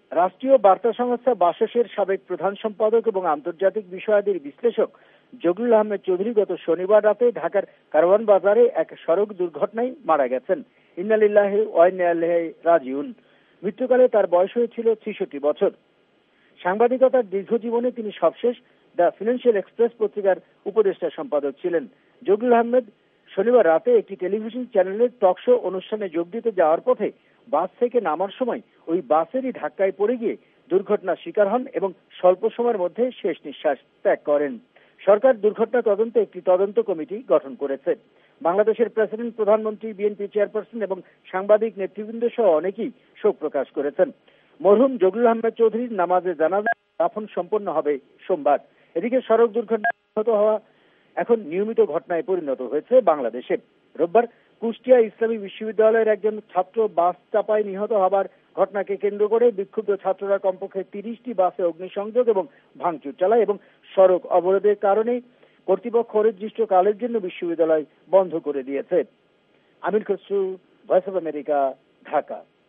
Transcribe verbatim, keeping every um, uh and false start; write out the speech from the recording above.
রাষ্ট্রীয় বার্তা সংস্থা বাসসের সাবেক প্রধান সম্পাদক এবং আন্তর্জাতিক বিষয়াদির বিশ্লেষক জগলুল আহমেদ চৌধুরী গত শনিবার রাতে ঢাকার কারওয়ান বাজারে এক সড়ক দুর্ঘটনায় মারা গেছেন। ইন্না লিল্লাহি ওয়া ইন্না ইলাইহি রাজিউন। মৃত্যুকালে তার বয়স হয়েছিল ছেষট্টি বছর। সাংবাদিকতার দীর্ঘ জীবনে তিনি সবশেষ দ্য ফিনান্সিয়াল এক্সপ্রেস পত্রিকার উপদেষ্টা সম্পাদক ছিলেন। জগলুল আহমেদ শনিবার রাতে একটি টেলিভিশন চ্যানেলের টক শো অনুষ্ঠানে যোগ দিতে যাওয়ার পথে বাস থেকে নামার সময় ওই বাসেরই ধাক্কায় পড়ে গিয়ে দুর্ঘটনার শিকার হন এবং স্বল্প সময়ের মধ্যে শেষ নিঃশ্বাস ত্যাগ করেন। সরকার দুর্ঘটনা তদন্তে একটি তদন্ত কমিটি গঠন করেছে। বাংলাদেশের প্রেসিডেন্ট, প্রধানমন্ত্রী, বিএনপি চেয়ারপারসন এবং সাংবাদিক নেতৃবৃন্দ সহ অনেকেই শোক প্রকাশ করেছেন। মরহুম জগলুল আহমেদ চৌধুরীর নামাজে জানাজা দাফন সম্পন্ন হবে সোমবার। এদিকে সড়ক দুর্ঘটনায় নিহত হওয়া এখন নিয়মিত ঘটনায় পরিণত হয়েছে বাংলাদেশে। রোববার কুষ্টিয়া ইসলামী বিশ্ববিদ্যালয়ের একজন ছাত্র বাস চাপায় নিহত হবার ঘটনাকে কেন্দ্র করে বিক্ষুব্ধ ছাত্ররা কমপক্ষে তিরিশটি বাসে অগ্নিসংযোগ এবং ভাঙচুর চালায় এবং সড়ক অবরোধের কারণে কর্তৃপক্ষ অনির্দিষ্টকালের জন্য বিশ্ববিদ্যালয় বন্ধ করে দিয়েছে। Amir Khasru, voice of America, Dhaka.